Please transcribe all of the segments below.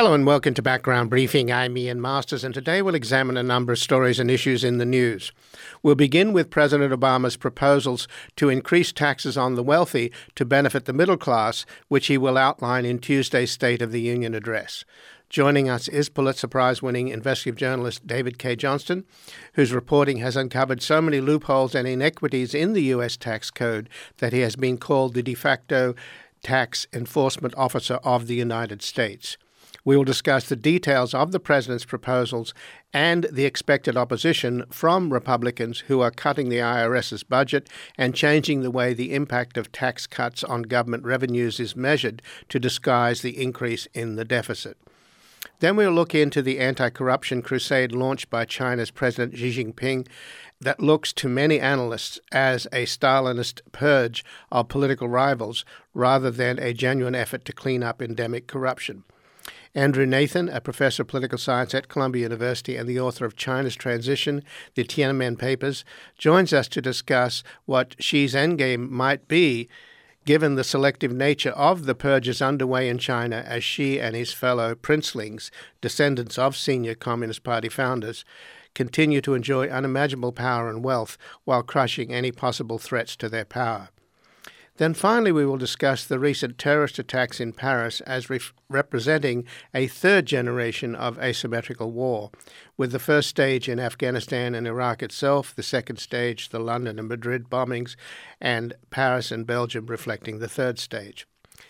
Hello and welcome to Background Briefing. I'm Ian Masters, and today we'll examine a number of stories and issues in the news. We'll begin with President Obama's proposals to increase taxes on the wealthy to benefit the middle class, which he will outline in Tuesday's State of the Union address. Joining us is Pulitzer Prize-winning investigative journalist David Cay Johnston, whose reporting has uncovered so many loopholes and inequities in the U.S. tax code that he has been called the de facto tax enforcement officer of the United States. We will discuss the details of the president's proposals and the expected opposition from Republicans who are cutting the IRS's budget and changing the way the impact of tax cuts on government revenues is measured to disguise the increase in the deficit. Then we'll look into the anti-corruption crusade launched by China's President Xi Jinping that looks to many analysts as a Stalinist purge of political rivals rather than a genuine effort to clean up endemic corruption. Andrew Nathan, a professor of political science at Columbia University and the author of China's Transition, the Tiananmen Papers, joins us to discuss what Xi's endgame might be given the selective nature of the purges underway in China as Xi and his fellow princelings, descendants of senior Communist Party founders, continue to enjoy unimaginable power and wealth while crushing any possible threats to their power. Then finally, we will discuss the recent terrorist attacks in Paris as representing a third generation of asymmetrical war, with the first stage in Afghanistan and Iraq itself, the second stage, the London and Madrid bombings, and Paris and Belgium reflecting the third stage.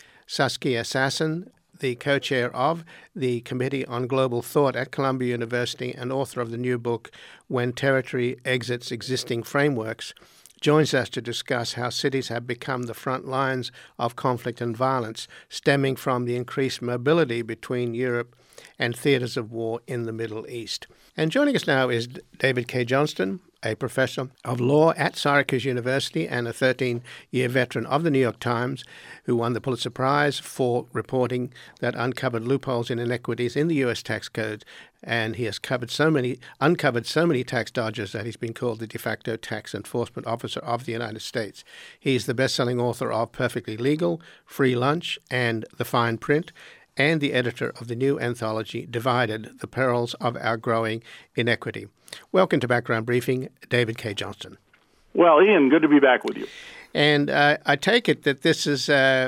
Saskia Sassen, the co-chair of the Committee on Global Thought at Columbia University and author of the new book, When Territory Exits Existing Frameworks, joins us to discuss how cities have become the front lines of conflict and violence, stemming from the increased mobility between Europe and theaters of war in the Middle East. And joining us now is David Cay Johnston, a professor of law at Syracuse University and a 13-year veteran of the New York Times, who won the Pulitzer Prize for reporting that uncovered loopholes and inequities in the U.S. tax code. And he has uncovered so many tax dodgers that he's been called the de facto tax enforcement officer of the United States. He's the best-selling author of Perfectly Legal, Free Lunch, and The Fine Print, and the editor of the new anthology, Divided, The Perils of Our Growing Inequity. Welcome to Background Briefing, David Cay Johnston. Well, Ian, good to be back with you. And I take it that this is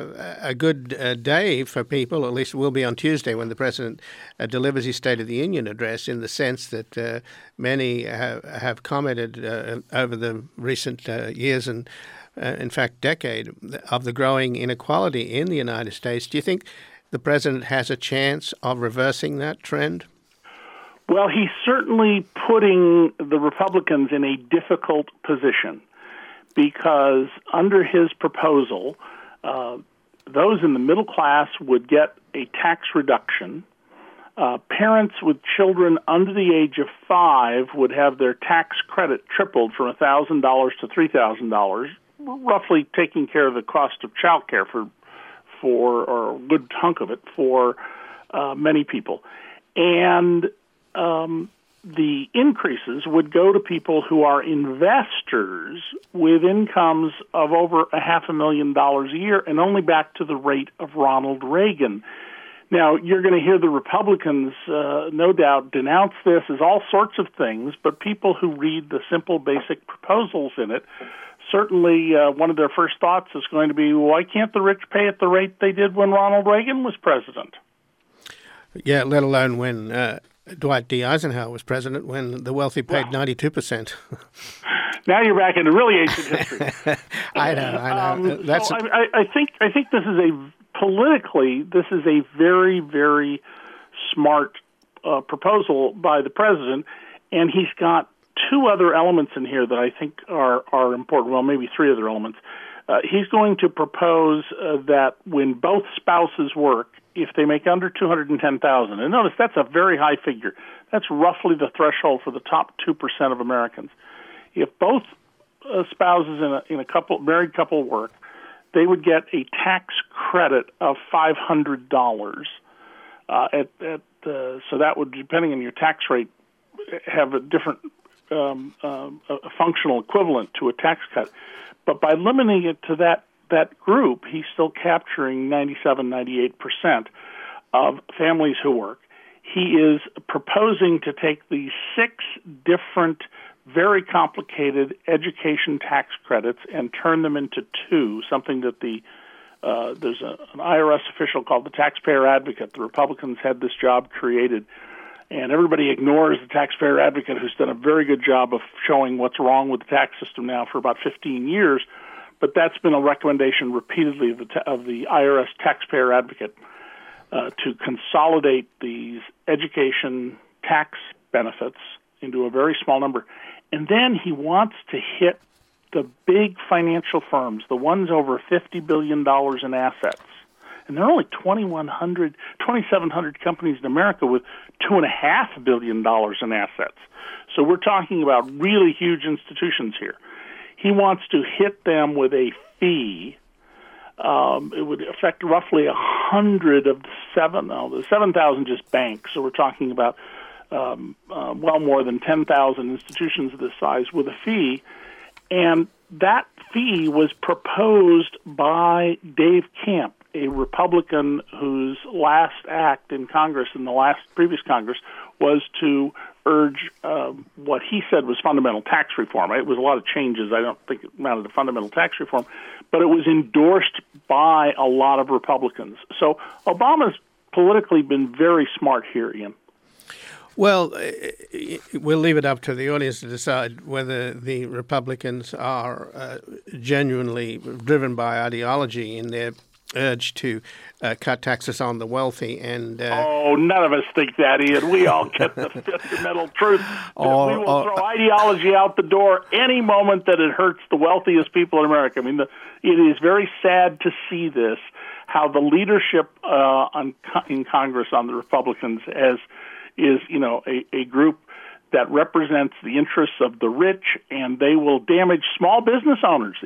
a good day for people, or at least it will be on Tuesday when the President delivers his State of the Union address, in the sense that many have commented over the recent years and, in fact, decade of the growing inequality in the United States. Do you think the President has a chance of reversing that trend? Well, he's certainly putting the Republicans in a difficult position, because under his proposal, those in the middle class would get a tax reduction. Parents with children under the age of 5 would have their tax credit tripled from $1,000 to $3,000, roughly taking care of the cost of child care for or a good hunk of it for many people. And the increases would go to people who are investors with incomes of over $500,000 a year, and only back to the rate of Ronald Reagan. Now, you're going to hear the Republicans, no doubt, denounce this as all sorts of things, but people who read the simple, basic proposals in it, certainly one of their first thoughts is going to be, why can't the rich pay at the rate they did when Ronald Reagan was president? Yeah, let alone when Dwight D. Eisenhower was president, when the wealthy paid 92%. Now you're back into really ancient history. I know. That's so I think this is politically a very, very smart proposal by the president, and he's got two other elements in here that I think are important. Well, maybe three other elements. He's going to propose that when both spouses work, if they make under $210,000, and notice that's a very high figure. That's roughly the threshold for the top 2% of Americans. If both spouses in a married couple work, they would get a tax credit of $500. So that would, depending on your tax rate, have a different a functional equivalent to a tax cut. But by limiting it to that group, he's still capturing 97, 98%. of families who work. He is proposing to take these 6 different, very complicated education tax credits and turn them into 2, something that there's an IRS official called the Taxpayer Advocate. The Republicans had this job created, and everybody ignores the Taxpayer Advocate, who's done a very good job of showing what's wrong with the tax system now for about 15 years. But that's been a recommendation repeatedly of the IRS Taxpayer Advocate to consolidate these education tax benefits into a very small number. And then he wants to hit the big financial firms, the ones over $50 billion in assets. And there are only 2,700 companies in America with $2.5 billion in assets. So we're talking about really huge institutions here. He wants to hit them with a fee. It would affect roughly 100 of the 7,000 just banks. So we're talking about well more than 10,000 institutions of this size with a fee. And that fee was proposed by Dave Camp, a Republican whose last act in Congress, in the previous Congress, was to urge what he said was fundamental tax reform. It was a lot of changes. I don't think it amounted to fundamental tax reform, but it was endorsed by a lot of Republicans. So Obama's politically been very smart here, Ian. Well, we'll leave it up to the audience to decide whether the Republicans are genuinely driven by ideology in their urge to cut taxes on the wealthy. And none of us think that, Ian. We all get the fundamental truth. We will throw ideology out the door any moment that it hurts the wealthiest people in America. I mean, it is very sad to see this, how the leadership in Congress on the Republicans is a group that represents the interests of the rich, and they will damage small business owners.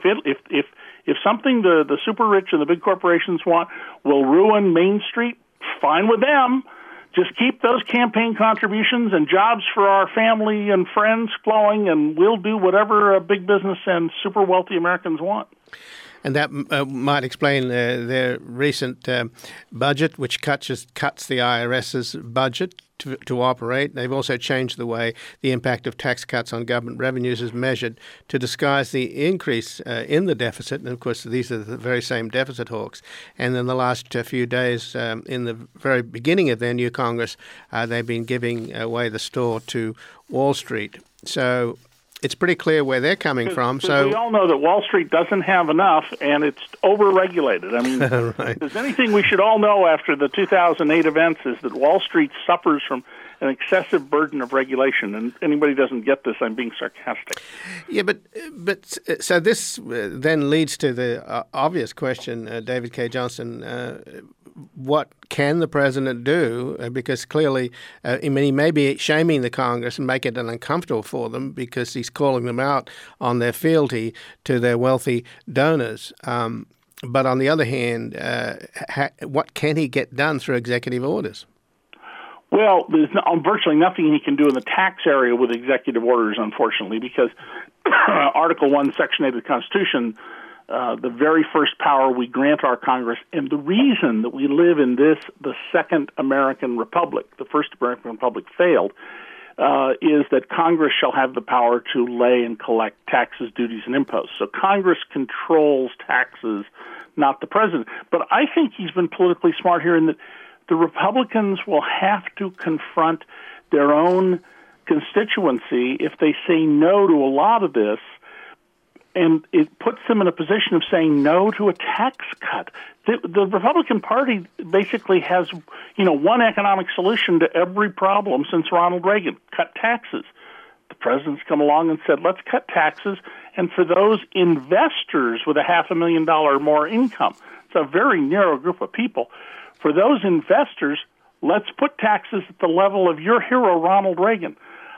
If something the super rich and the big corporations want will ruin Main Street, fine with them. Just keep those campaign contributions and jobs for our family and friends flowing, and we'll do whatever big business and super wealthy Americans want. And that might explain their recent budget, which cuts the IRS's budget to operate. They've also changed the way the impact of tax cuts on government revenues is measured to disguise the increase in the deficit. And, of course, these are the very same deficit hawks. And in the last few days, in the very beginning of their new Congress, they've been giving away the store to Wall Street. So it's pretty clear where they're coming from. So we all know that Wall Street doesn't have enough, and it's over-regulated. I mean, right. If there's anything we should all know after the 2008 events is that Wall Street suffers from an excessive burden of regulation. And anybody doesn't get this, I'm being sarcastic. Yeah, but so this then leads to the obvious question, David Cay Johnston. What can the president do? Because clearly, he may be shaming the Congress and making it uncomfortable for them because he's calling them out on their fealty to their wealthy donors. But on the other hand, what can he get done through executive orders? Well, there's virtually nothing he can do in the tax area with executive orders, unfortunately, because Article 1, Section 8 of the Constitution, the very first power we grant our Congress, and the reason that we live in the second American Republic, the first American Republic failed, is that Congress shall have the power to lay and collect taxes, duties, and imposts. So Congress controls taxes, not the president. But I think he's been politically smart here in that the Republicans will have to confront their own constituency if they say no to a lot of this, and it puts them in a position of saying no to a tax cut. The Republican Party basically has, one economic solution to every problem since Ronald Reagan: cut taxes. The president's come along and said, let's cut taxes, and for those investors with $500,000 more income, it's a very narrow group of people. For those investors, let's put taxes at the level of your hero, Ronald Reagan.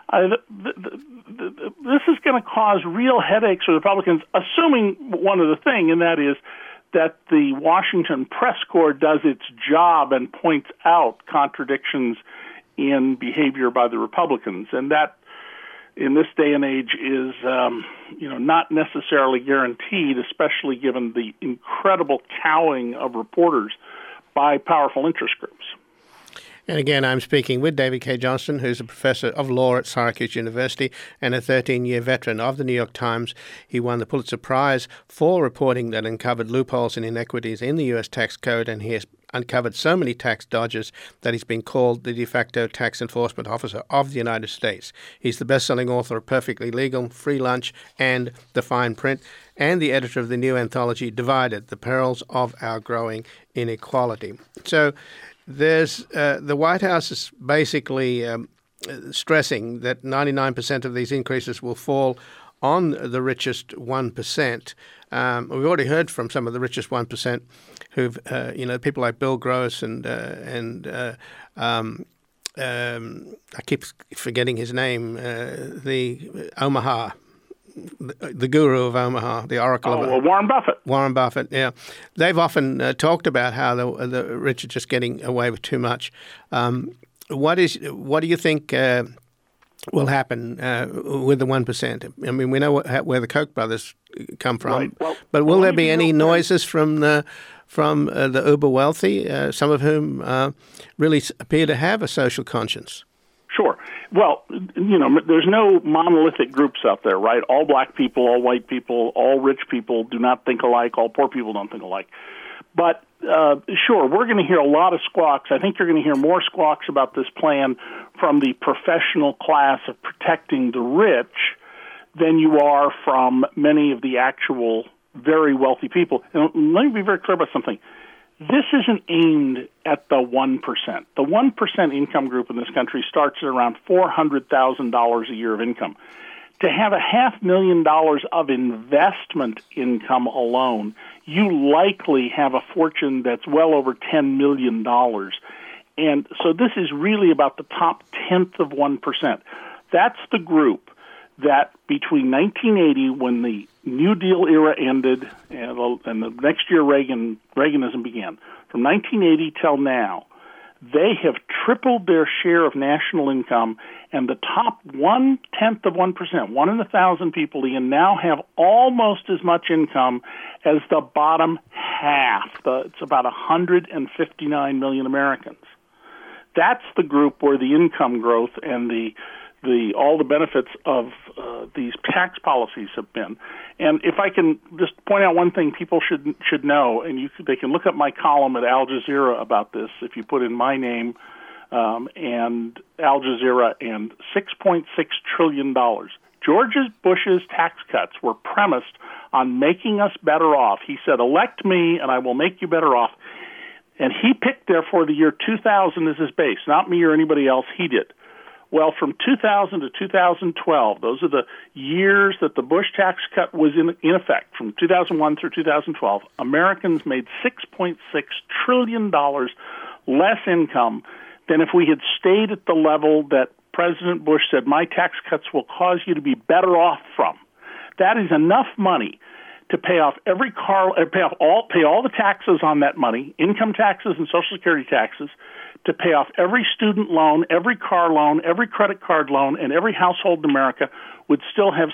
This is going to cause real headaches for the Republicans, assuming one other thing, and that is that the Washington press corps does its job and points out contradictions in behavior by the Republicans. And that, in this day and age, is not necessarily guaranteed, especially given the incredible cowing of reporters by powerful interest groups. And again, I'm speaking with David Cay Johnston, who's a professor of law at Syracuse University and a 13-year veteran of the New York Times. He won the Pulitzer Prize for reporting that uncovered loopholes and inequities in the U.S. tax code, and he has uncovered so many tax dodgers that he's been called the de facto tax enforcement officer of the United States. He's the best-selling author of Perfectly Legal, Free Lunch, and The Fine Print, and the editor of the new anthology Divided: The Perils of Our Growing Inequality. So there's the White House is basically stressing that 99% of these increases will fall on the richest 1%. We've already heard from some of the richest 1% who've, people like Bill Gross and I keep forgetting his name, the Omaha, the guru of Omaha, the oracle of Warren Buffett. Warren Buffett, yeah. They've often talked about how the rich are just getting away with too much. What do you think will happen with the 1%? I mean, we know where the Koch brothers come from, right. Well, but will there be any noises from the uber wealthy, some of whom really appear to have a social conscience? Sure. Well, there's no monolithic groups out there, right? All black people, all white people, all rich people do not think alike. All poor people don't think alike. But sure, we're going to hear a lot of squawks. I think you're going to hear more squawks about this plan from the professional class of protecting the rich than you are from many of the actual very wealthy people. And let me be very clear about something. This isn't aimed at the 1%. The 1% income group in this country starts at around $400,000 a year of income. To have $500,000 of investment income alone, you likely have a fortune that's well over $10 million. And so this is really about the top tenth of 1%. That's the group that between 1980, when the New Deal era ended, and the next year Reaganism began, from 1980 till now, they have tripled their share of national income, and the top 1/10 of 1%, 1 in 1,000 people, now have almost as much income as the bottom half. It's about 159 million Americans. That's the group where the income growth and all the benefits of these tax policies have been. And if I can just point out one thing people should know, and they can look up my column at Al Jazeera about this if you put in my name and Al Jazeera and $6.6 trillion. George Bush's tax cuts were premised on making us better off. He said, elect me and I will make you better off. And he picked, therefore, the year 2000 as his base, not me or anybody else. He did. Well, from 2000 to 2012, those are the years that the Bush tax cut was in effect, from 2001 through 2012, Americans made $6.6 trillion less income than if we had stayed at the level that President Bush said, my tax cuts will cause you to be better off from. That is enough money to pay off pay all the taxes on that money, income taxes and Social Security taxes, to pay off every student loan, every car loan, every credit card loan, and every household in America would still have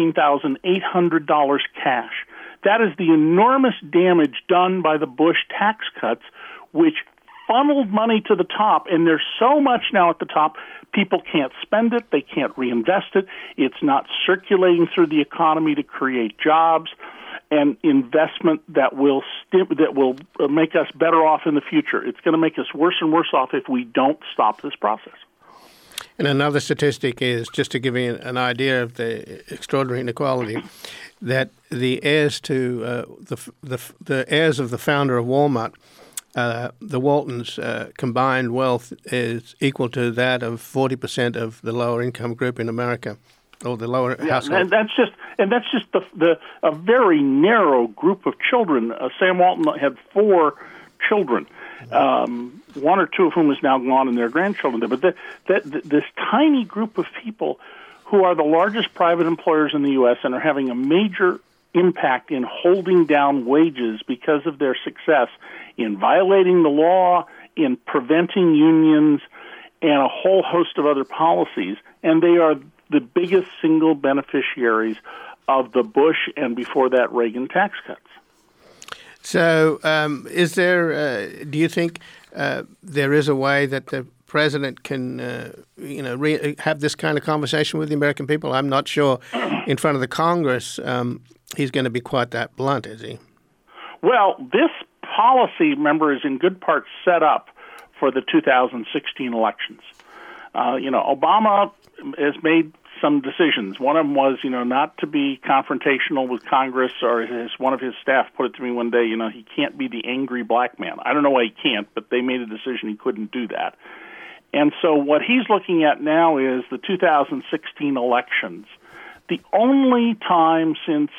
$17,800 cash. That is the enormous damage done by the Bush tax cuts, which funneled money to the top, and there's so much now at the top, people can't spend it, they can't reinvest it, it's not circulating through the economy to create jobs and investment that will make us better off in the future. It's going to make us worse and worse off if we don't stop this process. And another statistic is, just to give you an idea of the extraordinary inequality, that the heirs to the heirs of the founder of Walmart, the Waltons' combined wealth is equal to that of 40% of the lower income group in America, or the lower household. And that's just a very narrow group of children. Sam Walton had 4 children, 1 or 2 of whom is now gone and their grandchildren. But this tiny group of people who are the largest private employers in the U.S. and are having a major impact in holding down wages because of their success in violating the law, in preventing unions, and a whole host of other policies. And they are the biggest single beneficiaries of the Bush and before that Reagan tax cuts. So is there, do you think there is a way that the president can, have this kind of conversation with the American people? I'm not sure in front of the Congress he's going to be quite that blunt, is he? Well, this policy, remember, is in good part set up for the 2016 elections. Obama has made some decisions. One of them was, not to be confrontational with Congress, or as one of his staff put it to me one day, he can't be the angry black man. I don't know why he can't, but they made a decision he couldn't do that. And so what he's looking at now is the 2016 elections. The only time since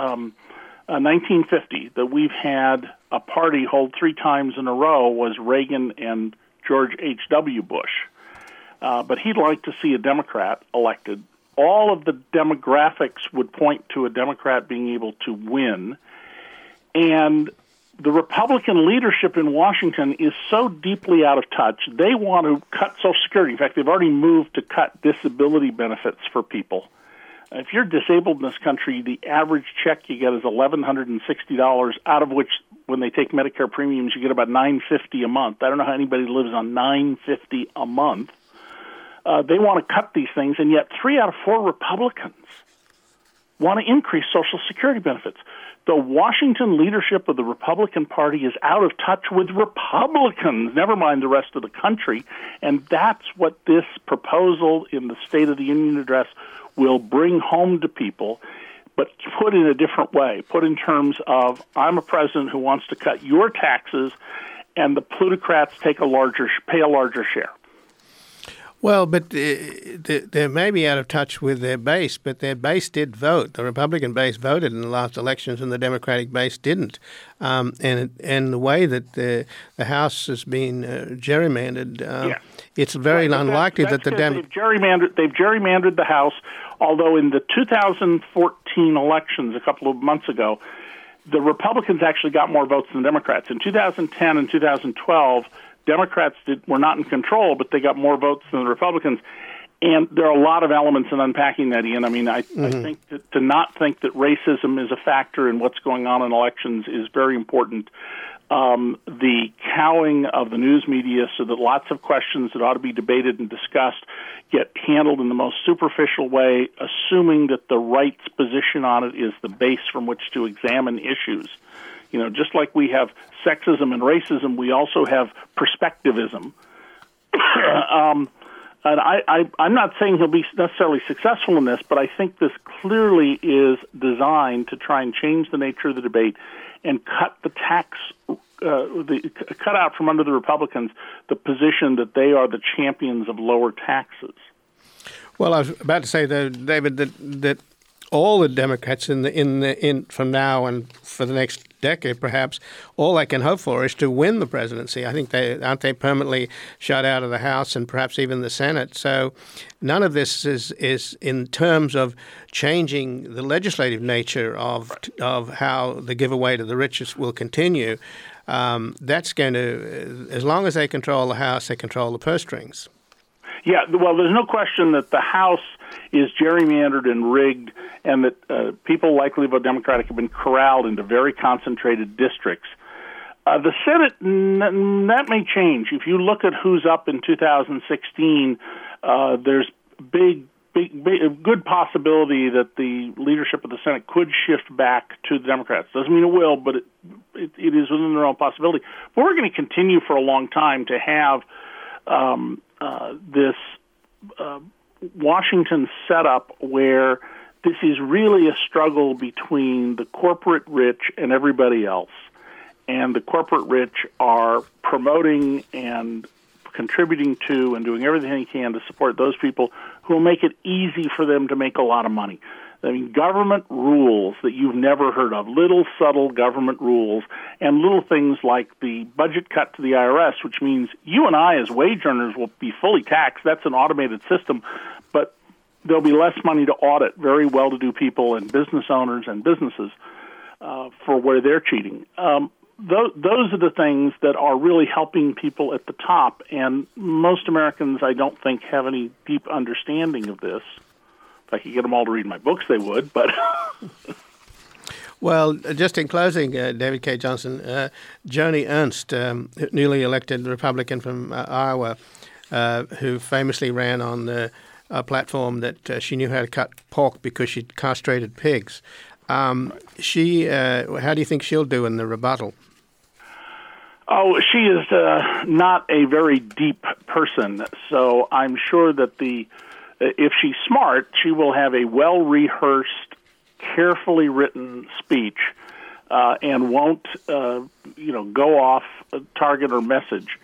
1950 that we've had a party hold 3 times in a row was Reagan and George H.W. Bush. But he'd like to see a Democrat elected. All of the demographics would point to a Democrat being able to win. And the Republican leadership in Washington is so deeply out of touch, they want to cut Social Security. In fact, they've already moved to cut disability benefits for people. If you're disabled in this country, the average check you get is $1,160, out of which, when they take Medicare premiums, you get about $950 a month. I don't know how anybody lives on $950 a month. They want to cut these things, and yet 3 out of 4 Republicans want to increase Social Security benefits. The Washington leadership of the Republican Party is out of touch with Republicans, never mind the rest of the country, and that's what this proposal in the State of the Union address will bring home to people, but put in a different way, put in terms of, I'm a president who wants to cut your taxes, and the plutocrats pay a larger share. Well, but they may be out of touch with their base, but their base did vote. The Republican base voted in the last elections, and the Democratic base didn't. And the way that the House has been gerrymandered, it's very unlikely that the Democrats they've gerrymandered the House. Although in the 2014 elections a couple of months ago, the Republicans actually got more votes than the Democrats. In 2010 and 2012. Democrats were not in control, but they got more votes than the Republicans. And there are a lot of elements in unpacking that, Ian. I mean, I think to not think that racism is a factor in what's going on in elections is very important. The cowing of the news media so that lots of questions that ought to be debated and discussed get handled in the most superficial way, assuming that the right's position on it is the base from which to examine issues. Just like we have sexism and racism, we also have perspectivism. And I'm not saying he'll be necessarily successful in this, but I think this clearly is designed to try and change the nature of the debate and cut the tax, cut out from under the Republicans the position that they are the champions of lower taxes. Well, I was about to say, though, David, that all the Democrats in from now and for the next decade, perhaps, all they can hope for is to win the presidency. I think aren't they permanently shut out of the House and perhaps even the Senate. So none of this is in terms of changing the legislative nature of how the giveaway to the richest will continue. That's going to, as long as they control the House, they control the purse strings. Yeah, well, there's no question that the House is gerrymandered and rigged, and that people likely to vote Democratic have been corralled into very concentrated districts. The Senate, that may change. If you look at who's up in 2016, there's a good possibility that the leadership of the Senate could shift back to the Democrats. Doesn't mean it will, but it is within their own possibility. But we're going to continue for a long time to have this Washington setup where this is really a struggle between the corporate rich and everybody else. And the corporate rich are promoting and contributing to and doing everything they can to support those people who will make it easy for them to make a lot of money. I mean, government rules that you've never heard of, little subtle government rules, and little things like the budget cut to the IRS, which means you and I as wage earners will be fully taxed. That's an automated system, but there'll be less money to audit very well-to-do people and business owners and businesses for where they're cheating. Those are the things that are really helping people at the top, and most Americans, I don't think, have any deep understanding of this. If I could get them all to read my books, they would, but... Well, just in closing, David K. Johnson, Joni Ernst, newly elected Republican from Iowa, who famously ran on the platform that she knew how to cut pork because she'd castrated pigs. How do you think she'll do in the rebuttal? Oh, she is not a very deep person, so I'm sure that if she's smart, she will have a well-rehearsed, carefully written speech, and won't, go off target or message.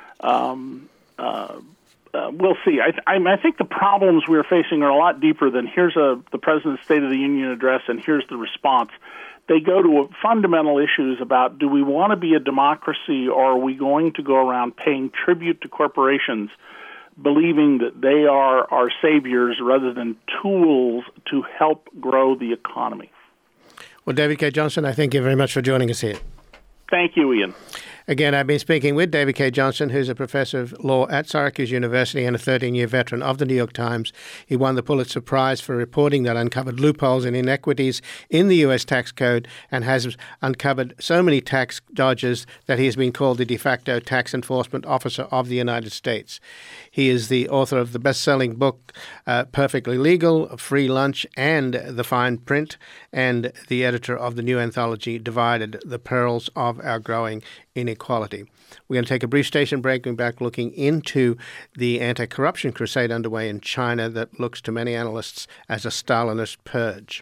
We'll see. I think the problems we're facing are a lot deeper than here's the President's State of the Union address and here's the response. They go to fundamental issues about, do we want to be a democracy, or are we going to go around paying tribute to corporations, believing that they are our saviors rather than tools to help grow the economy? Well, David Cay Johnston, I thank you very much for joining us here. Thank you, Ian. Again, I've been speaking with David Cay Johnston, who's a professor of law at Syracuse University and a 13-year veteran of the New York Times. He won the Pulitzer Prize for reporting that uncovered loopholes and inequities in the U.S. tax code and has uncovered so many tax dodges that he has been called the de facto tax enforcement officer of the United States. He is the author of the best-selling book, Perfectly Legal, Free Lunch, and The Fine Print, and the editor of the new anthology, Divided, The Perils of Our Growing Inequality. We're going to take a brief station break. We're back looking into the anti-corruption crusade underway in China that looks to many analysts as a Stalinist purge.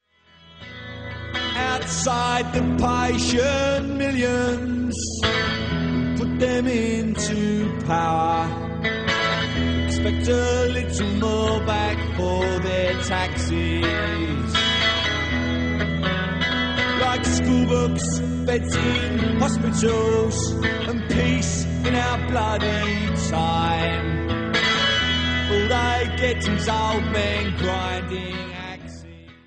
Outside the patient millions, put them into power. Expect a little more back for their taxes. Like school books, beds in hospitals, and peace in our bloody time. All they get is old men grinding axes.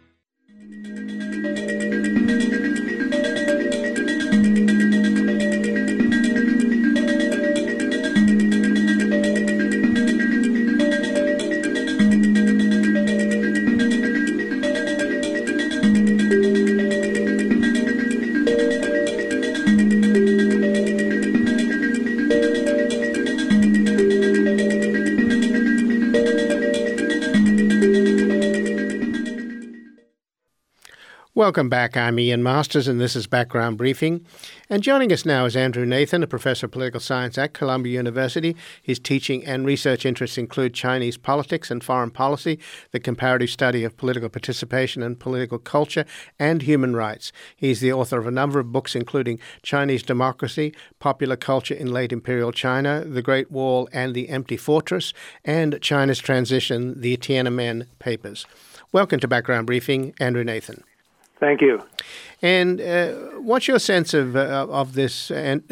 Welcome back. I'm Ian Masters, and this is Background Briefing. And joining us now is Andrew Nathan, a professor of political science at Columbia University. His teaching and research interests include Chinese politics and foreign policy, the comparative study of political participation and political culture, and human rights. He's the author of a number of books, including Chinese Democracy, Popular Culture in Late Imperial China, The Great Wall and the Empty Fortress, and China's Transition, the Tiananmen Papers. Welcome to Background Briefing, Andrew Nathan. Thank you. And what's your sense of this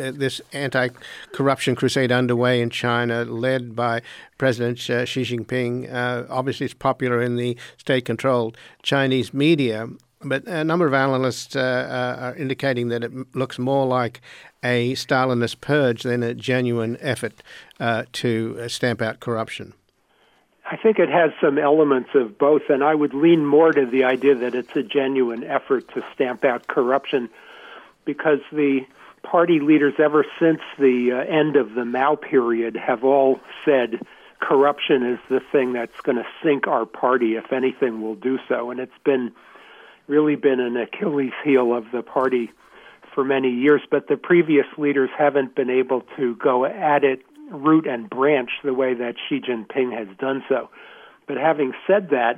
anti-corruption crusade underway in China, led by President Xi Jinping? Obviously, it's popular in the state-controlled Chinese media, but a number of analysts are indicating that it looks more like a Stalinist purge than a genuine effort to stamp out corruption. I think it has some elements of both, and I would lean more to the idea that it's a genuine effort to stamp out corruption, because the party leaders ever since the end of the Mao period have all said corruption is the thing that's going to sink our party. If anything, will do so. And it's really been an Achilles heel of the party for many years, but the previous leaders haven't been able to go at it root and branch the way that Xi Jinping has done so. But having said that,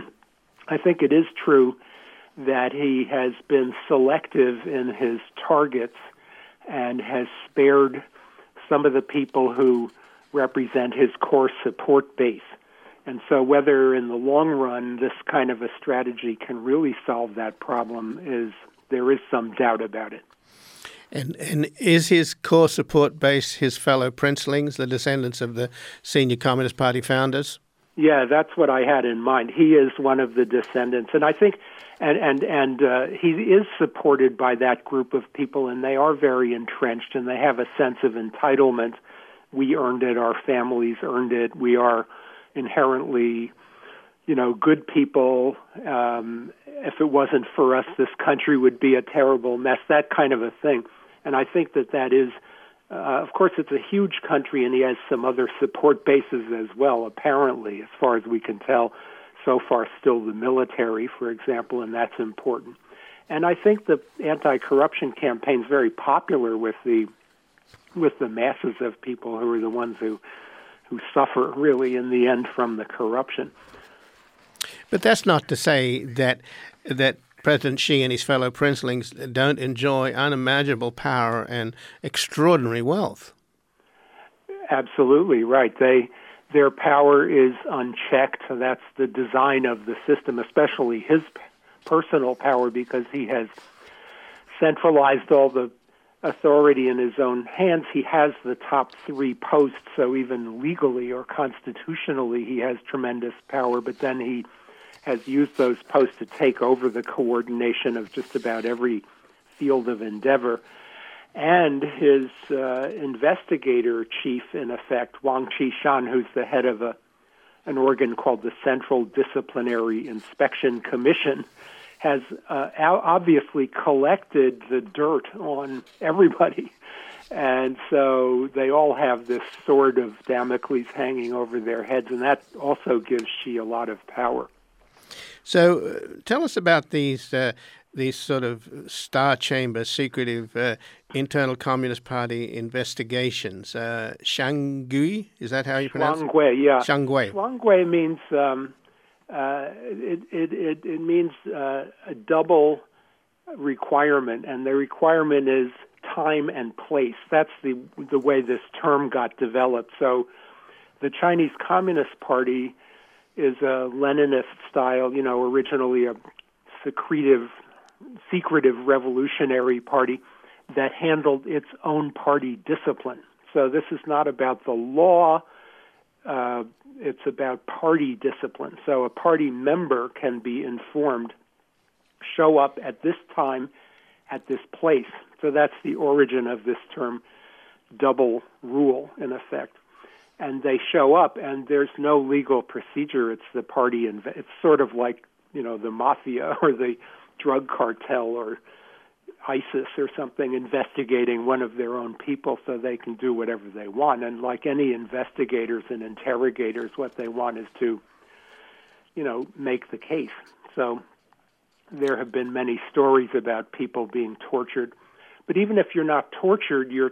I think it is true that he has been selective in his targets and has spared some of the people who represent his core support base. And so whether in the long run this kind of a strategy can really solve that problem there is some doubt about it. And is his core support base his fellow princelings, the descendants of the senior Communist Party founders? Yeah, that's what I had in mind. He is one of the descendants, and I think, and he is supported by that group of people, and they are very entrenched, and they have a sense of entitlement. We earned it. Our families earned it. We are inherently, good people. If it wasn't for us, this country would be a terrible mess. That kind of a thing. And I think that is Of course, it's a huge country, and he has some other support bases as well, apparently, as far as we can tell. So far, still the military, for example, and that's important. And I think the anti-corruption campaign is very popular with the masses of people who are the ones who suffer, really, in the end from the corruption. But that's not to say that President Xi and his fellow princelings don't enjoy unimaginable power and extraordinary wealth. Absolutely right. Their power is unchecked. So that's the design of the system, especially his personal power, because he has centralized all the authority in his own hands. He has the top 3 posts, so even legally or constitutionally he has tremendous power, but then he has used those posts to take over the coordination of just about every field of endeavor. And his investigator chief, in effect, Wang Qishan, who's the head of an organ called the Central Disciplinary Inspection Commission, has obviously collected the dirt on everybody. And so they all have this sword of Damocles hanging over their heads, and that also gives Xi a lot of power. So tell us about these sort of star chamber, secretive internal Communist Party investigations. Shuangui, is that how you pronounce it? Shuangui, yeah. Shuangui. Shuangui means it means a double requirement, and the requirement is time and place. That's the way this term got developed. So the Chinese Communist Party is a Leninist style, originally a secretive revolutionary party that handled its own party discipline. So this is not about the law, it's about party discipline. So a party member can be informed, show up at this time, at this place. So that's the origin of this term, double rule, in effect. And they show up, and there's no legal procedure. It's the party, it's sort of like, the mafia or the drug cartel or ISIS or something investigating one of their own people so they can do whatever they want. And like any investigators and interrogators, what they want is to, make the case. So there have been many stories about people being tortured. But even if you're not tortured, you're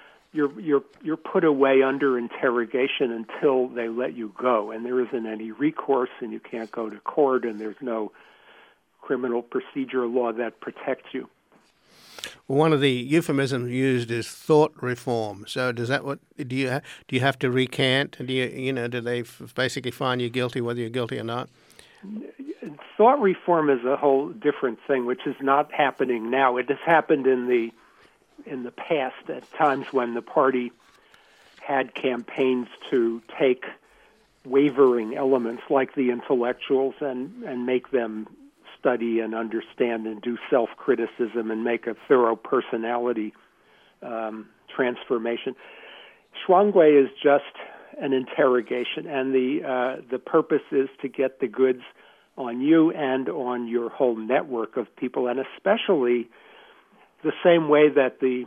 put away under interrogation until they let you go, and there isn't any recourse, and you can't go to court, and there's no criminal procedure law that protects you. Well, one of the euphemisms used is thought reform. So do you have to recant? Do they basically find you guilty whether you're guilty or not? Thought reform is a whole different thing, which is not happening now. It has happened in the past at times when the party had campaigns to take wavering elements like the intellectuals and make them study and understand and do self-criticism and make a thorough personality transformation. Shuangui is just an interrogation, and the purpose is to get the goods on you and on your whole network of people, and especially the same way that the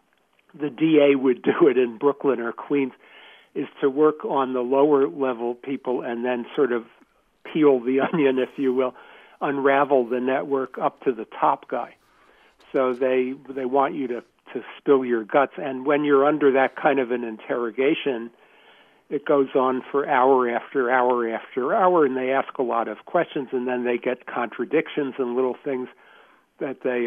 DA would do it in Brooklyn or Queens, is to work on the lower level people and then sort of peel the onion, if you will, unravel the network up to the top guy. So they want you to spill your guts. And when you're under that kind of an interrogation, it goes on for hour after hour after hour, and they ask a lot of questions, and then they get contradictions and little things that they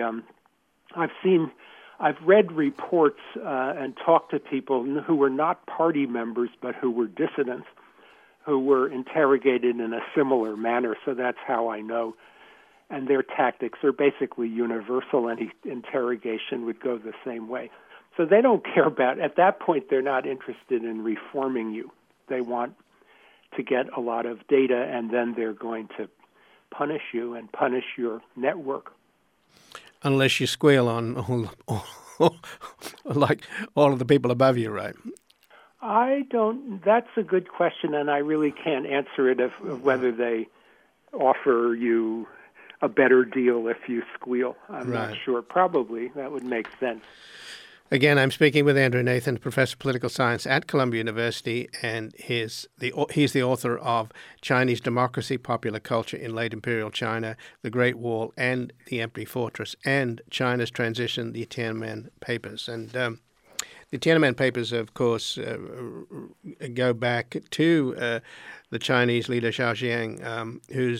I've read reports and talked to people who were not party members but who were dissidents who were interrogated in a similar manner, so that's how I know. And their tactics are basically universal. Any interrogation would go the same way. So they don't care about, at that point, they're not interested in reforming you. They want to get a lot of data, and then they're going to punish you and punish your network. Unless you squeal on like all of the people above you, right? That's a good question, and I really can't answer it of whether they offer you a better deal if you squeal. I'm not sure. Probably. That would make sense. Again, I'm speaking with Andrew Nathan, Professor of Political Science at Columbia University, and he's the author of Chinese Democracy, Popular Culture in Late Imperial China, The Great Wall and the Empty Fortress, and China's Transition, the Tiananmen Papers. And the Tiananmen Papers, of course, go back to the Chinese leader Xiao Jiang, who's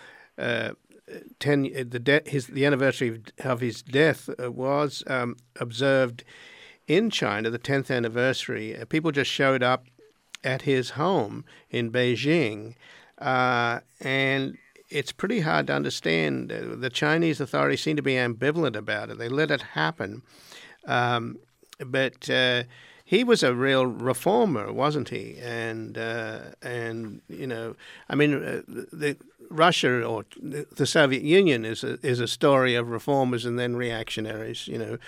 the anniversary of his death was observed in China, the 10th anniversary. People just showed up at his home in Beijing, and it's pretty hard to understand. The Chinese authorities seem to be ambivalent about it. They let it happen, but he was a real reformer, wasn't he? And you know, I mean, Russia or the Soviet Union is a story of reformers and then reactionaries. You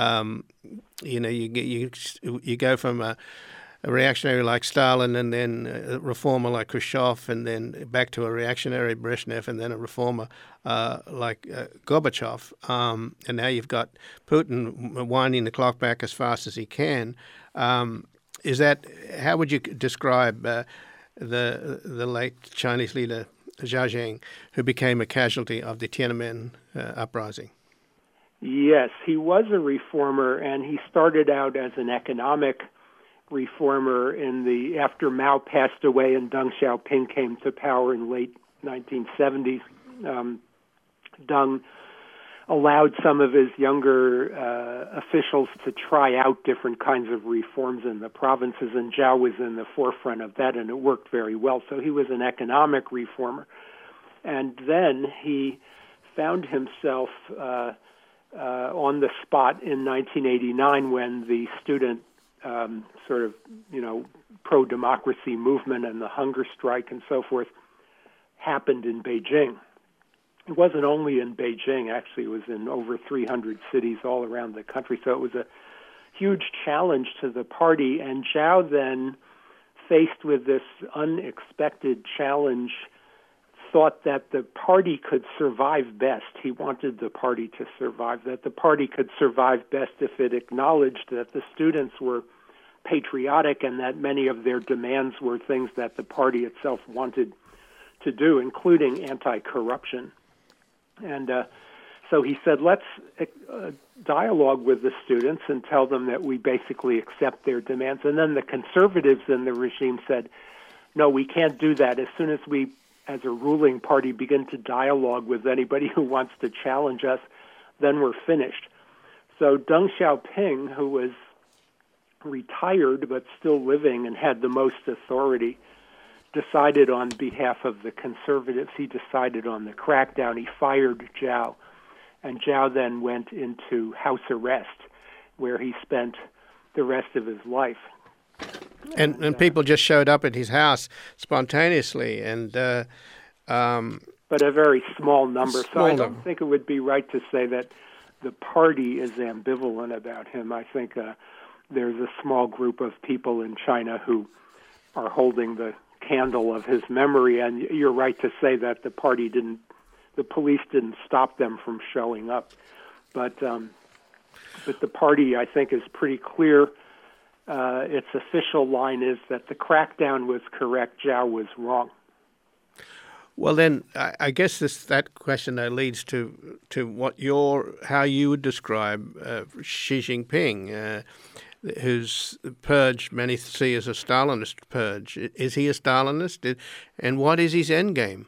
go from a reactionary like Stalin and then a reformer like Khrushchev and then back to a reactionary Brezhnev and then a reformer like Gorbachev. And now you've got Putin winding the clock back as fast as he can. How would you describe the late Chinese leader Xiao Jiang, who became a casualty of the Tiananmen uprising? Yes, he was a reformer, and he started out as an economic reformer after Mao passed away and Deng Xiaoping came to power in late 1970s. Deng allowed some of his younger officials to try out different kinds of reforms in the provinces, and Zhao was in the forefront of that, and it worked very well. So he was an economic reformer. And then he found himself on the spot in 1989 when the student pro-democracy movement and the hunger strike and so forth happened in Beijing. It wasn't only in Beijing, actually. It was in over 300 cities all around the country. So it was a huge challenge to the party. And Zhao then, faced with this unexpected challenge, thought that the party could survive best. He wanted the party to survive, that the party could survive best if it acknowledged that the students were patriotic and that many of their demands were things that the party itself wanted to do, including anti-corruption. And so he said, let's dialogue with the students and tell them that we basically accept their demands. And then the conservatives in the regime said, no, we can't do that. As soon as we, as a ruling party, begin to dialogue with anybody who wants to challenge us, then we're finished. So Deng Xiaoping, who was retired but still living and had the most authority, decided on behalf of the conservatives. He decided on the crackdown. He fired Zhao, and Zhao then went into house arrest, where he spent the rest of his life. And people just showed up at his house spontaneously, and but a very small number. So I don't think it would be right to say that the party is ambivalent about him. I think there's a small group of people in China who are holding the candle of his memory, and you're right to say that the police didn't stop them from showing up. But the party, I think, is pretty clear. Its official line is that the crackdown was correct, Zhao was wrong. Well, then, I guess that question leads to how you would describe Xi Jinping, whose purge many see as a Stalinist purge. Is he a Stalinist? And what is his end game?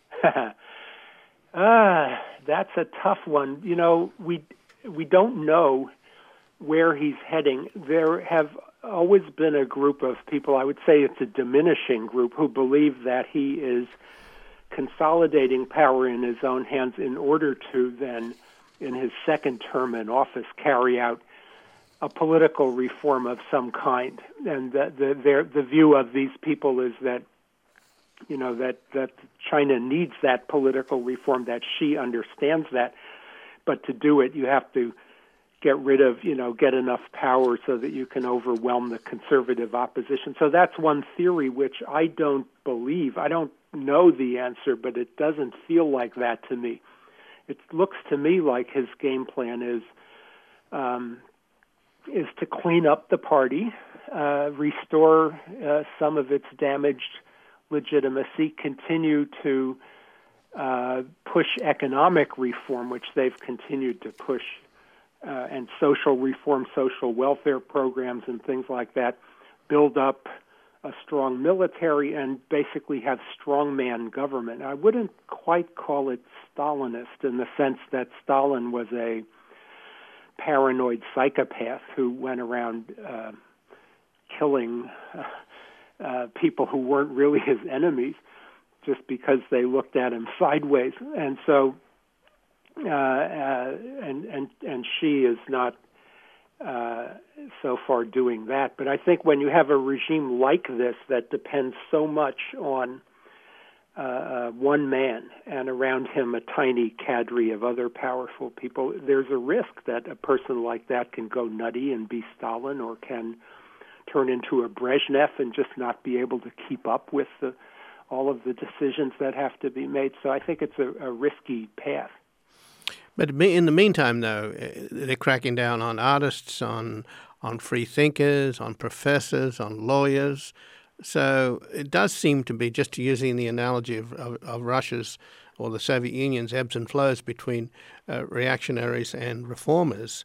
That's a tough one. You know, we don't know where he's heading. There have always been a group of people, I would say it's a diminishing group, who believe that he is consolidating power in his own hands in order to then, in his second term in office, carry out a political reform of some kind. And the view of these people is that, you know, that China needs that political reform, that Xi understands that, but to do it, you have to get enough power so that you can overwhelm the conservative opposition. So that's one theory which I don't believe. I don't know the answer, but it doesn't feel like that to me. It looks to me like his game plan is is to clean up the party, restore some of its damaged legitimacy, continue to push economic reform, which they've continued to push, and social reform, social welfare programs and things like that, build up a strong military, and basically have strongman government. I wouldn't quite call it Stalinist in the sense that Stalin was a paranoid psychopath who went around killing people who weren't really his enemies just because they looked at him sideways. And so, and Xi is not so far doing that. But I think when you have a regime like this that depends so much on one man and around him a tiny cadre of other powerful people, there's a risk that a person like that can go nutty and be Stalin, or can turn into a Brezhnev and just not be able to keep up with all of the decisions that have to be made. So I think it's a risky path. But in the meantime, though, they're cracking down on artists, on free thinkers, on professors, on lawyers. So it does seem to be, just using the analogy of Russia's or the Soviet Union's ebbs and flows between reactionaries and reformers.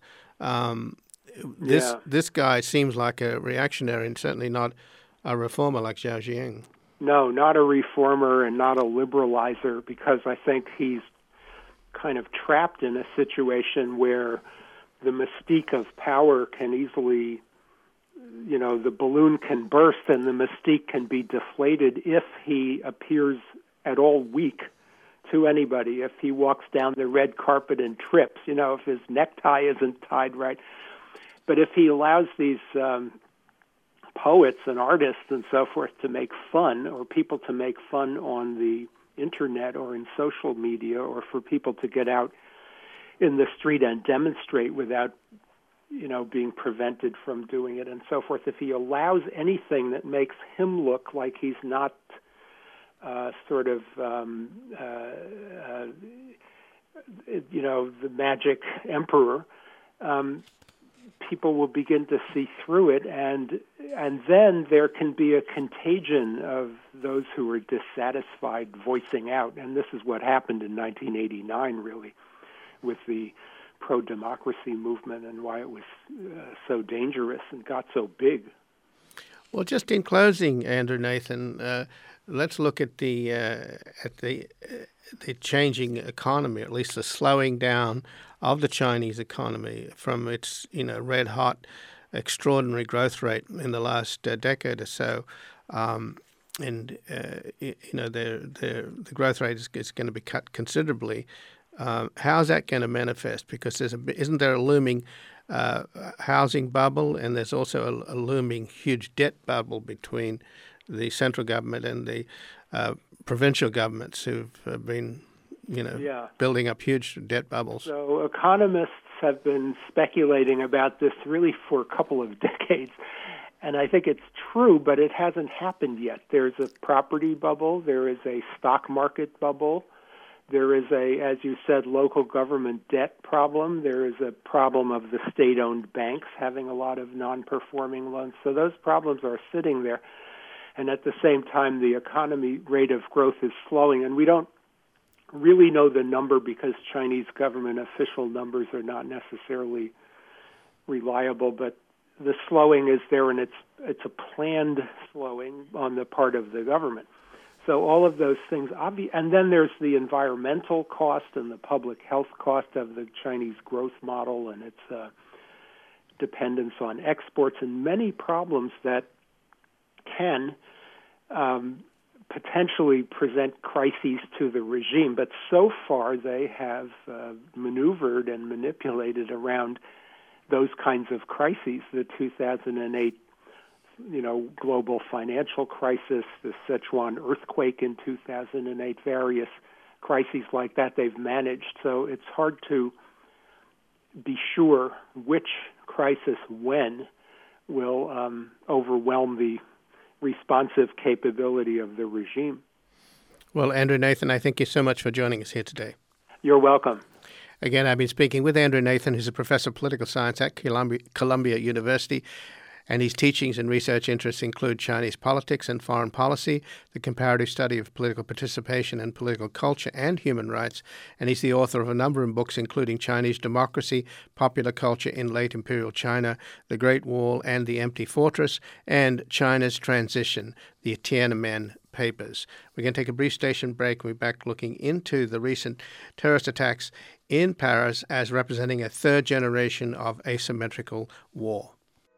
This guy seems like a reactionary and certainly not a reformer like Zhao Ziyang. No, not a reformer and not a liberalizer, because I think he's kind of trapped in a situation where the mystique of power can easily, the balloon can burst and the mystique can be deflated if he appears at all weak to anybody, if he walks down the red carpet and trips, if his necktie isn't tied right. But if he allows these poets and artists and so forth to make fun, or people to make fun on the internet or in social media, or for people to get out in the street and demonstrate without, being prevented from doing it and so forth, if he allows anything that makes him look like he's not the magic emperor, people will begin to see through it, and then there can be a contagion of those who are dissatisfied voicing out, and this is what happened in 1989, really, with the pro-democracy movement and why it was so dangerous and got so big. Well, just in closing, Andrew Nathan, let's look at the changing economy, at least the slowing down of the Chinese economy from its red hot, extraordinary growth rate in the last decade or so, the growth rate is going to be cut considerably. How's that going to manifest? Because isn't there a looming housing bubble, and there's also a looming huge debt bubble between the central government and the provincial governments who've been, building up huge debt bubbles. So economists have been speculating about this really for a couple of decades, and I think it's true, but it hasn't happened yet. There's a property bubble, there is a stock market bubble, there is as you said, local government debt problem. There is a problem of the state-owned banks having a lot of non-performing loans. So those problems are sitting there. And at the same time, the economy rate of growth is slowing. And we don't really know the number because Chinese government official numbers are not necessarily reliable. But the slowing is there, and it's a planned slowing on the part of the government. So all of those things, and then there's the environmental cost and the public health cost of the Chinese growth model and its dependence on exports, and many problems that can potentially present crises to the regime. But so far they have maneuvered and manipulated around those kinds of crises, the 2008 global financial crisis, the Sichuan earthquake in 2008, various crises like that they've managed. So it's hard to be sure which crisis when will overwhelm the responsive capability of the regime. Well, Andrew Nathan, I thank you so much for joining us here today. You're welcome. Again, I've been speaking with Andrew Nathan, who's a professor of political science at Columbia University, and his teachings and research interests include Chinese politics and foreign policy, the comparative study of political participation and political culture, and human rights. And he's the author of a number of books, including Chinese Democracy, Popular Culture in Late Imperial China, The Great Wall and the Empty Fortress, and China's Transition, the Tiananmen Papers. We're going to take a brief station break and we're back looking into the recent terrorist attacks in Paris as representing a third generation of asymmetrical war.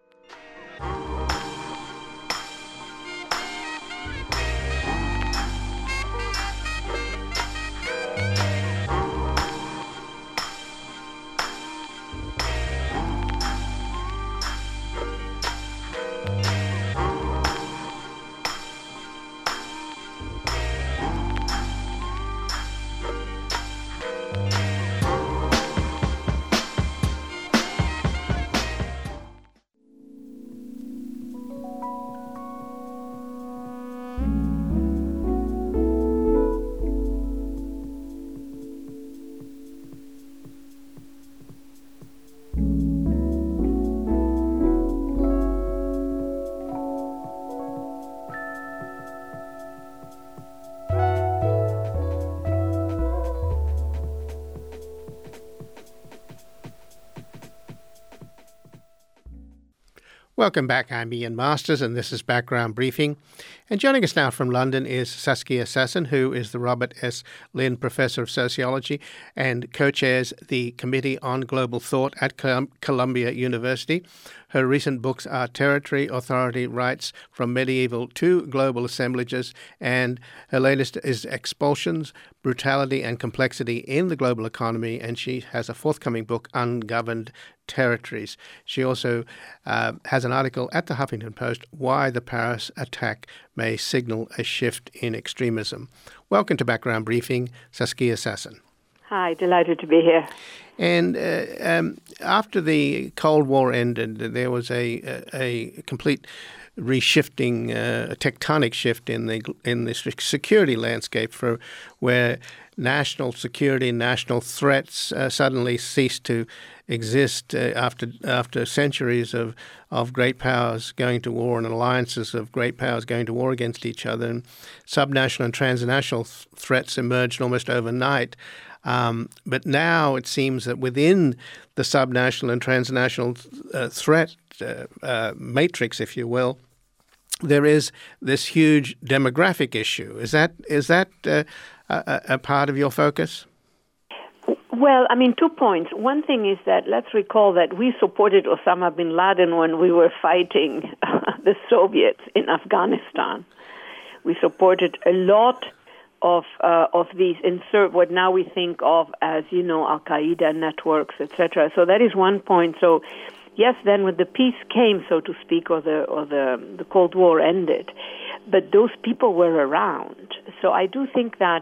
Welcome back. I'm Ian Masters, and this is Background Briefing. And joining us now from London is Saskia Sassen, who is the Robert S. Lynn Professor of Sociology and co-chairs the Committee on Global Thought at Columbia University. Her recent books are Territory, Authority, Rights from Medieval to Global Assemblages, and her latest is Expulsions, Brutality and Complexity in the Global Economy, and she has a forthcoming book, Ungoverned Territories. She also has an article at the Huffington Post, Why the Paris Attack May Signal a Shift in Extremism. Welcome to Background Briefing, Saskia Sassen. Hi, delighted to be here. And after the Cold War ended, there was a complete reshifting, a tectonic shift in the security landscape, for where national security and national threats suddenly ceased to exist after centuries of great powers going to war and alliances of great powers going to war against each other, and subnational and transnational threats emerged almost overnight. But now it seems that within the subnational and transnational threat matrix, if you will, there is this huge demographic issue. Is that a part of your focus? Well, I mean, 2 points. One thing is that let's recall that we supported Osama bin Laden when we were fighting the Soviets in Afghanistan. We supported a lot of these what now we think of as, Al-Qaeda networks, etc. So that is one point. So yes, then when the peace came, so to speak, or the Cold War ended, but those people were around. So I do think that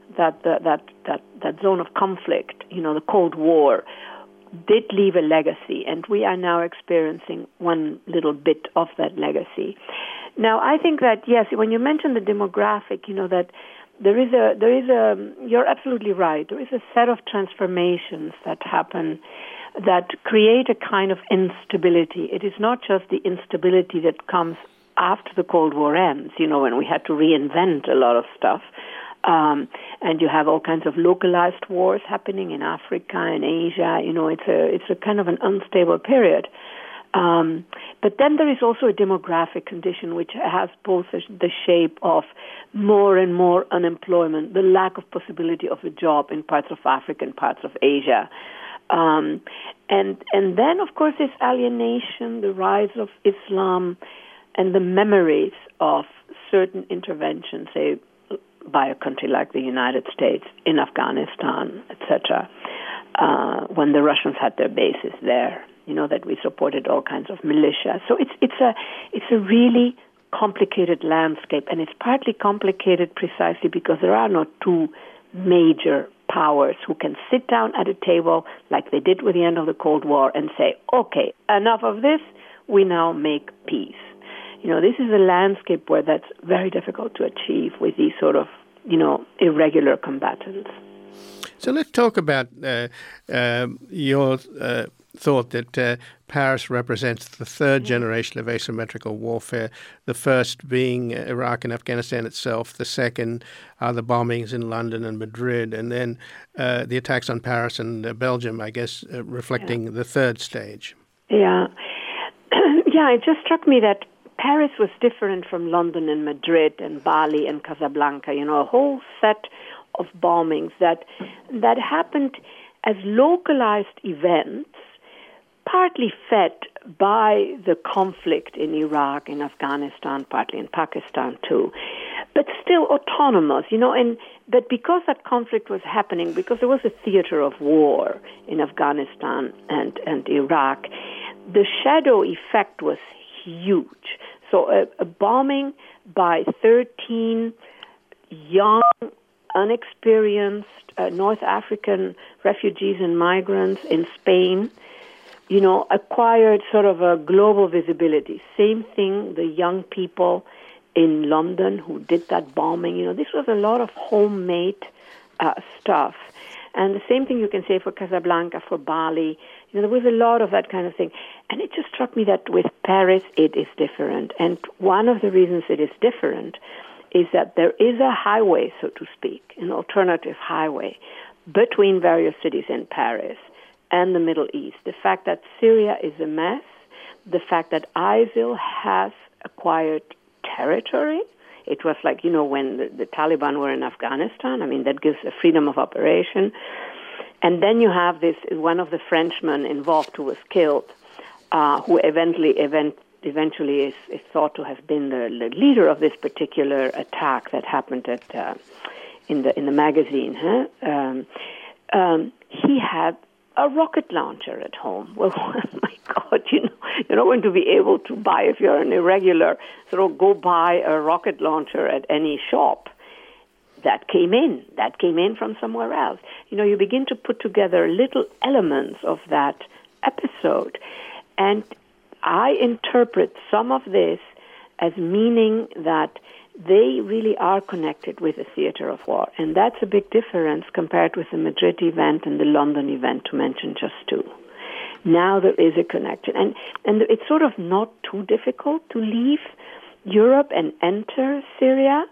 zone of conflict, the Cold War, did leave a legacy, and we are now experiencing one little bit of that legacy. Now, I think that, yes, when you mention the demographic, that there is a, you're absolutely right, there is a set of transformations that happen that create a kind of instability. It is not just the instability that comes after the Cold War ends, when we had to reinvent a lot of stuff. And you have all kinds of localized wars happening in Africa and Asia. It's a kind of an unstable period. But then there is also a demographic condition which has both the shape of more and more unemployment, the lack of possibility of a job in parts of Africa and parts of Asia. And then, of course, this alienation, the rise of Islam, and the memories of certain interventions, say, by a country like the United States in Afghanistan, etc., when the Russians had their bases there, that we supported all kinds of militias. So it's a really complicated landscape, and it's partly complicated precisely because there are not two major powers who can sit down at a table like they did with the end of the Cold War and say, okay, enough of this, we now make peace. This is a landscape where that's very difficult to achieve with these sort of, irregular combatants. So let's talk about your thought that Paris represents the third generation of asymmetrical warfare, the first being Iraq and Afghanistan itself, the second are the bombings in London and Madrid, and then the attacks on Paris and Belgium, I guess, reflecting the third stage. Yeah. Yeah, it just struck me that Paris was different from London and Madrid and Bali and Casablanca, a whole set of bombings that happened as localized events, partly fed by the conflict in Iraq, in Afghanistan, partly in Pakistan too, but still autonomous, but because that conflict was happening, because there was a theater of war in Afghanistan and Iraq, the shadow effect was huge. So a bombing by 13 young, unexperienced North African refugees and migrants in Spain, acquired sort of a global visibility. Same thing, the young people in London who did that bombing. This was a lot of homemade stuff. And the same thing you can say for Casablanca, for Bali. There was a lot of that kind of thing. And it just struck me that with Paris, it is different. And one of the reasons it is different is that there is a highway, so to speak, an alternative highway between various cities in Paris and the Middle East. The fact that Syria is a mess, the fact that ISIL has acquired territory. It was like, when the Taliban were in Afghanistan. That gives a freedom of operation. And then you have one of the Frenchmen involved who was killed, who eventually is thought to have been the leader of this particular attack that happened in the magazine. He had a rocket launcher at home. Well, oh my God, you're not going to be able to buy, if you're an irregular, go buy a rocket launcher at any shop. That came in from somewhere else. You begin to put together little elements of that episode. And I interpret some of this as meaning that they really are connected with the theater of war. And that's a big difference compared with the Madrid event and the London event, to mention just two. Now there is a connection. And it's sort of not too difficult to leave Europe and enter Syria.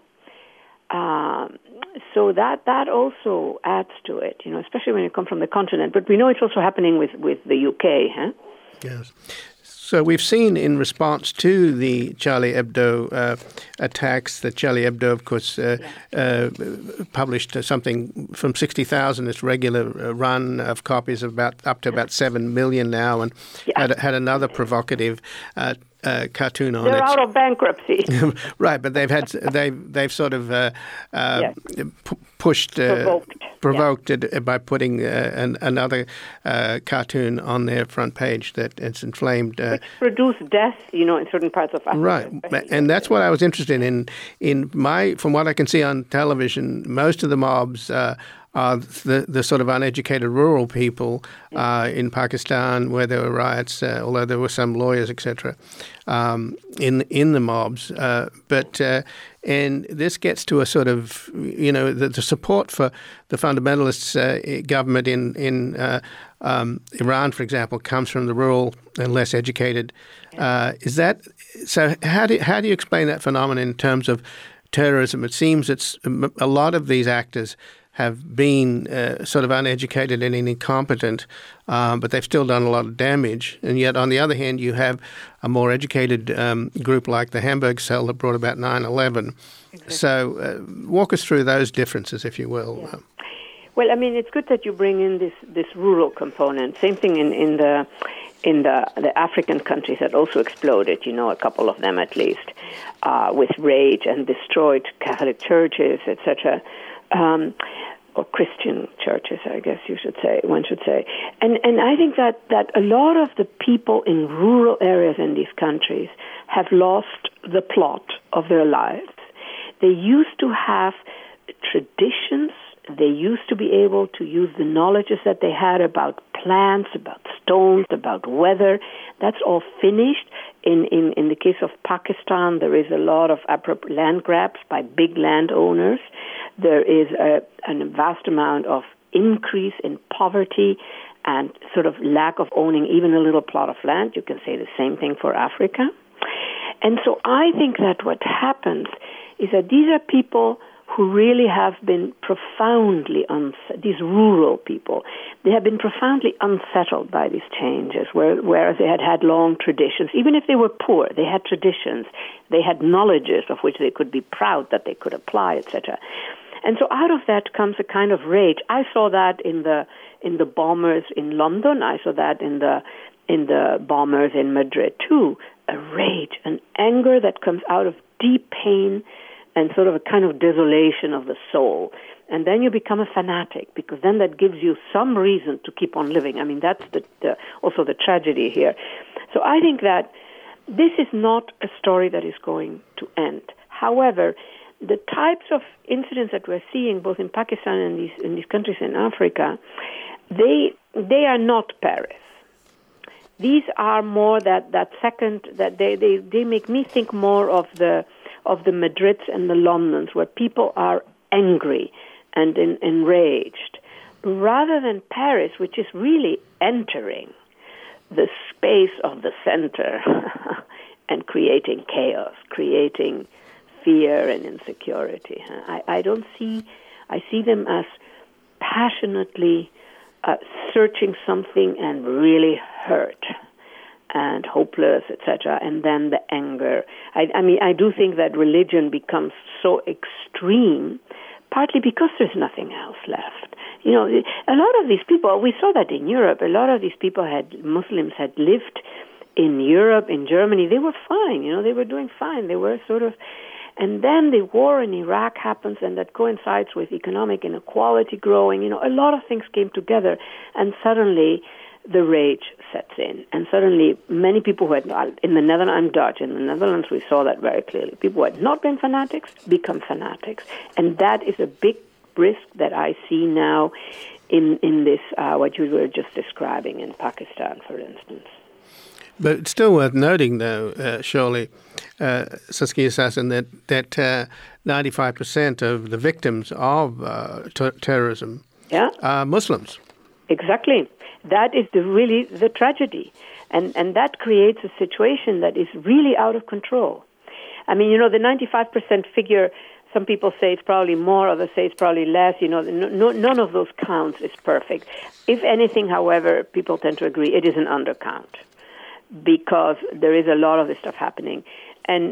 So that also adds to it, especially when you come from the continent. But we know it's also happening with the UK, huh? Yes. So we've seen in response to the Charlie Hebdo attacks that Charlie Hebdo, of course, published something from 60,000, its regular run of copies of up to about 7 million now, and had another provocative cartoon on it. They're out of bankruptcy, right? But they've sort of pushed, provoked it by putting another cartoon on their front page that it's inflamed. Which produced death, in certain parts of Africa. Right, and that's what I was interested in. From what I can see on television, most of the mobs are the sort of uneducated rural people in Pakistan, where there were riots, although there were some lawyers, etc., in the mobs. And this gets to a sort of, the support for the fundamentalist government in Iran, for example, comes from the rural and less educated. Is that so? How do you explain that phenomenon in terms of terrorism? It seems it's a lot of these actors have been sort of uneducated and incompetent, but they've still done a lot of damage. And yet, on the other hand, you have a more educated group like the Hamburg cell that brought about 9/11. Exactly. So walk us through those differences, if you will. Yeah. Well, it's good that you bring in this rural component. Same thing in the African countries that also exploded, a couple of them at least, with rage and destroyed Catholic churches, etc. Or Christian churches, I guess one should say. And I think that a lot of the people in rural areas in these countries have lost the plot of their lives. They used to have traditions. They used to be able to use the knowledges that they had about plants, about stones, about weather. That's all finished. In the case of Pakistan, there is a lot of land grabs by big landowners. There is a vast amount of increase in poverty and sort of lack of owning even a little plot of land. You can say the same thing for Africa. And so I think that what happens is that these are people who really have been profoundly, these rural people, they have been profoundly unsettled by these changes, whereas they had had long traditions. Even if they were poor, they had traditions. They had knowledges of which they could be proud that they could apply, etc. And so out of that comes a kind of rage. I saw that in the bombers in London. I saw that in the bombers in Madrid too. A rage, an anger that comes out of deep pain and sort of a kind of desolation of the soul. And then you become a fanatic, because then that gives you some reason to keep on living. I mean, that's also the tragedy here. So I think that this is not a story that is going to end. However, the types of incidents that we're seeing both in Pakistan and in these countries in Africa, they are not Paris. These are more that second, that they make me think more of the Madrids and the Londons, where people are angry and enraged, rather than Paris, which is really entering the space of the center and creating chaos, creating fear and insecurity. I see them as passionately searching something and really hurt and hopeless, etc., and then the anger. I mean, I do think that religion becomes so extreme, partly because there's nothing else left. You know, a lot of these people, we saw that in Europe, a lot of these people Muslims had lived in Europe, in Germany. They were fine, you know, they were doing fine. They were sort of, and then the war in Iraq happens, and that coincides with economic inequality growing. You know, a lot of things came together, and suddenly the rage sets in. And suddenly many people who had, in the Netherlands, I'm Dutch, in the Netherlands we saw that very clearly. People who had not been fanatics become fanatics. And that is a big risk that I see now in this, what you were just describing in Pakistan, for instance. But it's still worth noting, though, surely, Saskia Sassen, that 95% of the victims of terrorism are Muslims. Exactly. That is really the tragedy. And that creates a situation that is really out of control. I mean, you know, the 95% figure, some people say it's probably more, others say it's probably less. You know, none of those counts is perfect. If anything, however, people tend to agree it is an undercount, because there is a lot of this stuff happening, and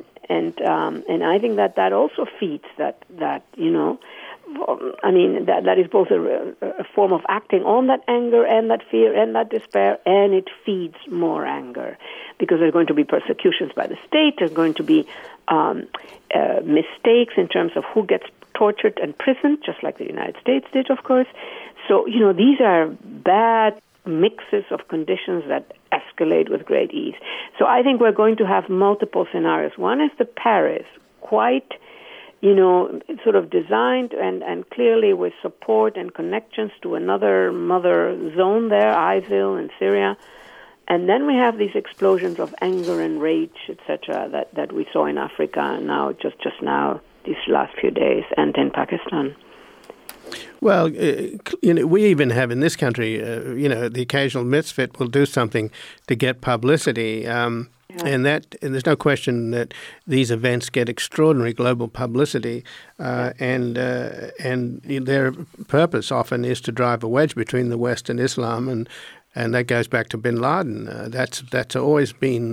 I think that also feeds that you know, I mean that is both a form of acting on that anger and that fear and that despair, and it feeds more anger, because there's going to be persecutions by the state. There's going to be mistakes in terms of who gets tortured and imprisoned, just like the United States did, of course. So you know, these are bad mixes of conditions that escalate with great ease. So I think we're going to have multiple scenarios. One is the Paris, quite, you know, sort of designed and clearly with support and connections to another mother zone there, ISIL in Syria. And then we have these explosions of anger and rage, etc., that we saw in Africa now, just now, these last few days, and in Pakistan. Well, you know, we even have in this country, you know, the occasional misfit will do something to get publicity, and there's no question that these events get extraordinary global publicity, and their purpose often is to drive a wedge between the West and Islam, and that goes back to bin Laden. That's always been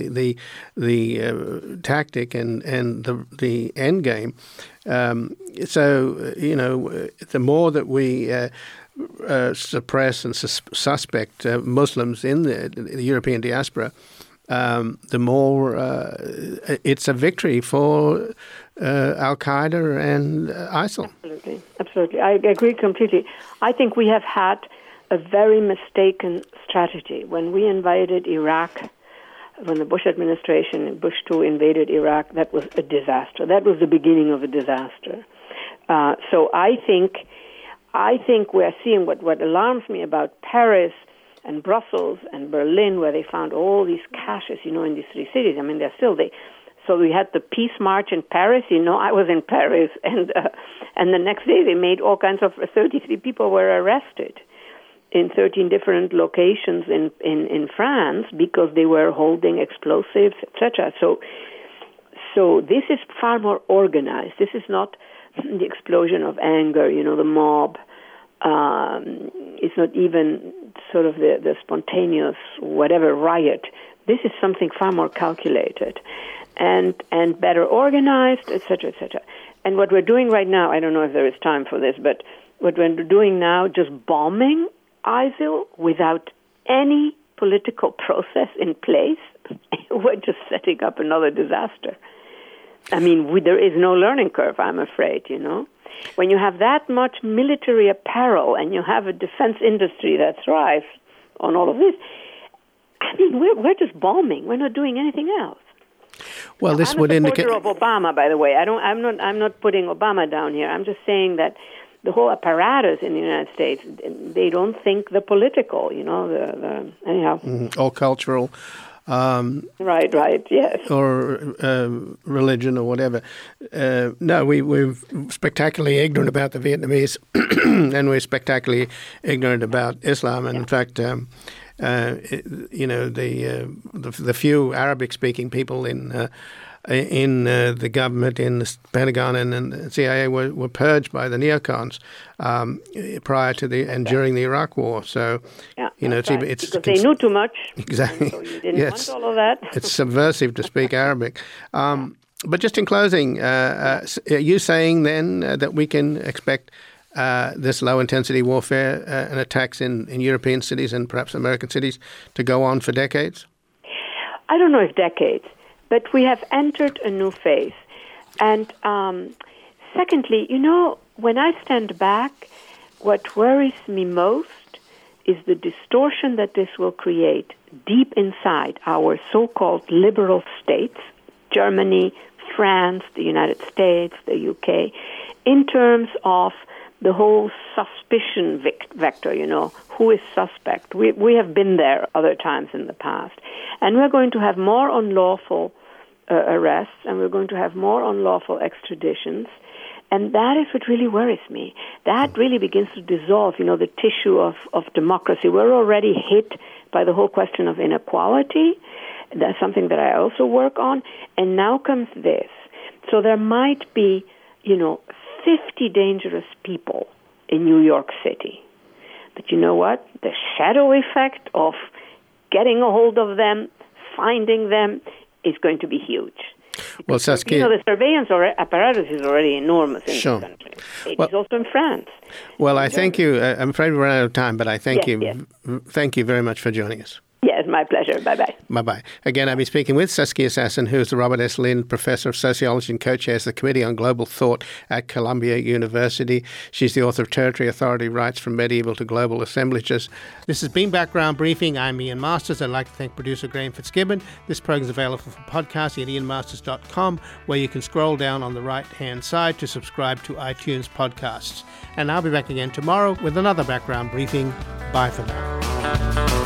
the tactic and the end game. So you know, the more that we suppress and suspect Muslims in the European diaspora, the more it's a victory for Al-Qaeda and ISIL. Absolutely. I agree completely. I think we have had a very mistaken strategy. When we invaded Iraq, when the Bush administration, Bush II, invaded Iraq, that was a disaster. That was the beginning of a disaster. So I think we're seeing what alarms me about Paris and Brussels and Berlin, where they found all these caches, you know, in these three cities. I mean, they're still So we had the peace march in Paris. I was in Paris, and the next day they made all kinds of 33 people were arrested in 13 different locations in France because they were holding explosives, etc. So this is far more organized. This is not the explosion of anger, the mob. It's not even sort of the spontaneous whatever riot. This is something far more calculated and better organized, etc., etc. And what we're doing right now, I don't know if there is time for this, but what we're doing now, just bombing ISIL without any political process in place, we're just setting up another disaster. I mean, there is no learning curve, I'm afraid, When you have that much military apparel and you have a defense industry that thrives on all of this, I mean, we're just bombing. We're not doing anything else. Well, this would indicate. I'm a supporter of Obama, by the way. I'm not putting Obama down here. I'm just saying that the whole apparatus in the United States, they don't think the political. Anyhow. Or cultural. Right, yes. Or religion or whatever. No, we're spectacularly ignorant about the Vietnamese, and we're spectacularly ignorant about Islam. And in fact, the few Arabic-speaking people in the government, in the Pentagon and the CIA were purged by the neocons prior to during the Iraq War. So, it's because they knew too much. Exactly. So you didn't want all of that. It's subversive to speak Arabic. But just in closing, are you saying then that we can expect this low-intensity warfare and attacks in European cities and perhaps American cities to go on for decades? I don't know if decades. But we have entered a new phase. And secondly, when I stand back, what worries me most is the distortion that this will create deep inside our so-called liberal states, Germany, France, the United States, the UK, in terms of the whole suspicion vector, who is suspect. We have been there other times in the past. And we're going to have more unlawful arrests, and we're going to have more unlawful extraditions. And that is what really worries me. That really begins to dissolve, the tissue of democracy. We're already hit by the whole question of inequality. That's something that I also work on. And now comes this. So there might be, 50 dangerous people in New York City. But you know what? The shadow effect of getting a hold of them, finding them, is going to be huge. Well, Saskia, the surveillance apparatus is already enormous in this country. It is also in France. Well, I thank you. I'm afraid we're out of time, but I thank you. Yes. Thank you very much for joining us. Yes, my pleasure. Bye-bye. Bye-bye. Again, I'll be speaking with Saskia Sassen, who is the Robert S. Lind Professor of Sociology and co-chairs the Committee on Global Thought at Columbia University. She's the author of Territory Authority Rights from Medieval to Global Assemblages. This has been Background Briefing. I'm Ian Masters. I'd like to thank producer Graham Fitzgibbon. This program is available for podcast at ianmasters.com, where you can scroll down on the right-hand side to subscribe to iTunes podcasts. And I'll be back again tomorrow with another Background Briefing. Bye for now.